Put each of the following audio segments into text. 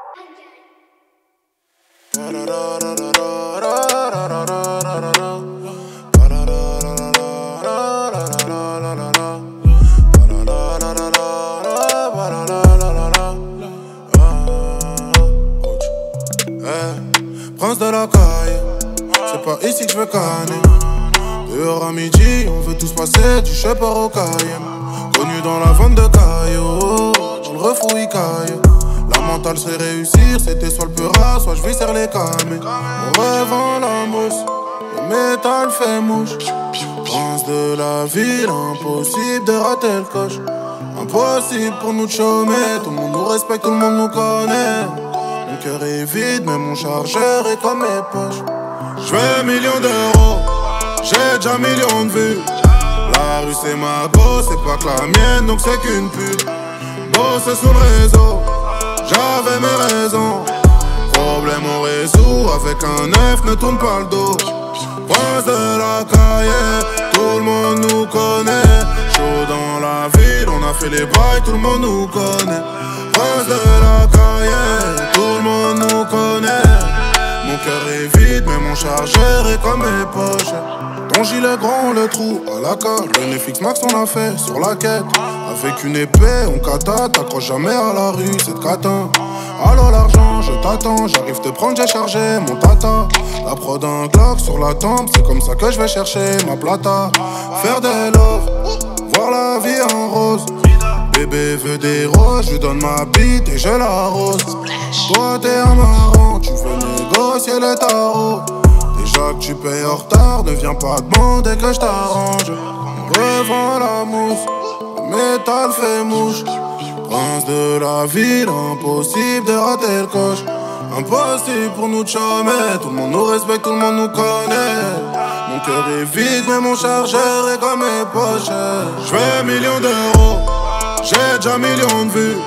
Prince de la caille, c'est pas ici que je veux canner. Dehors à midi, on veut tous passer du Shepherd au Cayenne. Connu dans la vente de cailloux, dans le refouille caille. La mentale c'est réussir, c'était soit le peura, soit je vais serrer les camés. On revend la mousse, le métal fait mouche. Prince de la ville, impossible de rater le coche. Impossible pour nous de chômer, tout le monde nous respecte, tout le monde nous connaît. Mon cœur est vide, mais mon chargeur est comme mes poches. J'veux millions d'euros, j'ai déjà millions de vues. La rue c'est ma go, c'est pas que la mienne, donc c'est qu'une pute. Bosser sur le réseau, j'avais mes raisons. Problème on résout, avec un œuf ne tourne pas le dos. Prince de la caille, tout le monde nous connaît. Chaud dans la ville, on a fait les bails, tout le monde nous connaît. Prince de la caille, tout le monde nous connaît. Mon cœur est vide, mais mon chargeur est comme mes poches. Ton gilet grand, le trou à la colle. Le Netflix Max, on l'a fait sur la quête. Avec une épée, on kata, t'accroches jamais à la rue, c'est de catin. Allô l'argent, je t'attends, j'arrive te prendre, j'ai chargé mon tata. La prod d'un Glock sur la tempe, c'est comme ça que je vais chercher ma plata. Faire des love, voir la vie en rose. Bébé veut des roses, je lui donne ma bite et je l'arrose. Toi t'es un marrant, tu veux négocier les tarots. Déjà que tu payes en retard, ne viens pas demander que je t'arrange. On revend la mousse, le métal fait mouche. Prince de la ville, impossible de rater le coche. Impossible pour nous de chômer, tout le monde nous respecte, tout le monde nous connaît. Mon cœur est vide, mais mon chargeur est comme mes poches. J'veux millions d'euros, j'ai déjà millions de vues.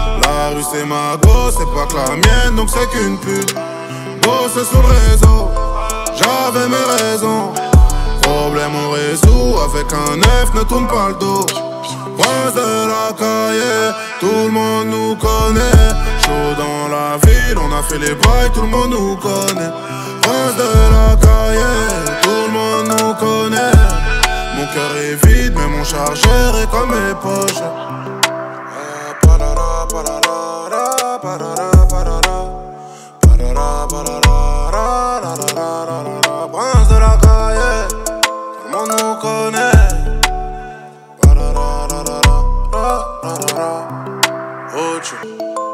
La rue c'est ma go, c'est pas que la mienne, donc c'est qu'une pute. Bosser sur le réseau, j'avais mes raisons. Problème on résout, avec un œuf ne tourne pas le dos. Prince de la caille, tout le monde nous connaît. Chaud dans la ville, on a fait les bails, tout le monde nous connaît. Prince de la caille, tout le monde nous connaît. Mon cœur est vide, mais mon chargeur est comme mes poches. Prince de la caille, tout le monde nous connaît. Ocho.